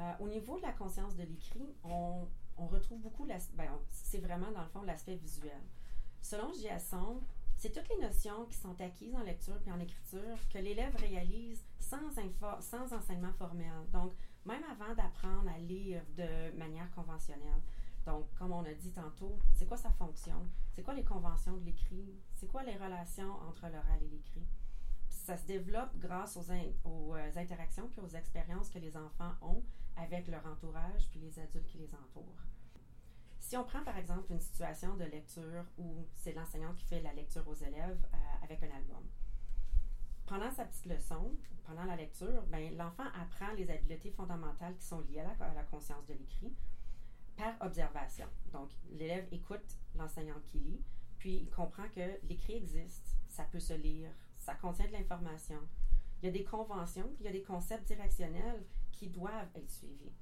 Au niveau de la conscience de l'écrit, on retrouve beaucoup, c'est vraiment dans le fond l'aspect visuel. Selon Giasson, c'est toutes les notions qui sont acquises en lecture puis en écriture que l'élève réalise sans enseignement formel. Donc, même avant d'apprendre à lire de manière conventionnelle. Donc, comme on a dit tantôt, c'est quoi sa fonction? C'est quoi les conventions de l'écrit? C'est quoi les relations entre l'oral et l'écrit? Puis ça se développe grâce aux interactions puis aux expériences que les enfants ont avec leur entourage puis les adultes qui les entourent. Si on prend par exemple une situation de lecture où c'est l'enseignant qui fait la lecture aux élèves avec un album. Pendant sa petite leçon, pendant la lecture, l'enfant apprend les habiletés fondamentales qui sont liées à la conscience de l'écrit par observation. Donc, l'élève écoute l'enseignant qui lit, puis il comprend que l'écrit existe, ça peut se lire, ça contient de l'information. Il y a des conventions, puis il y a des concepts directionnels qui doivent être suivis.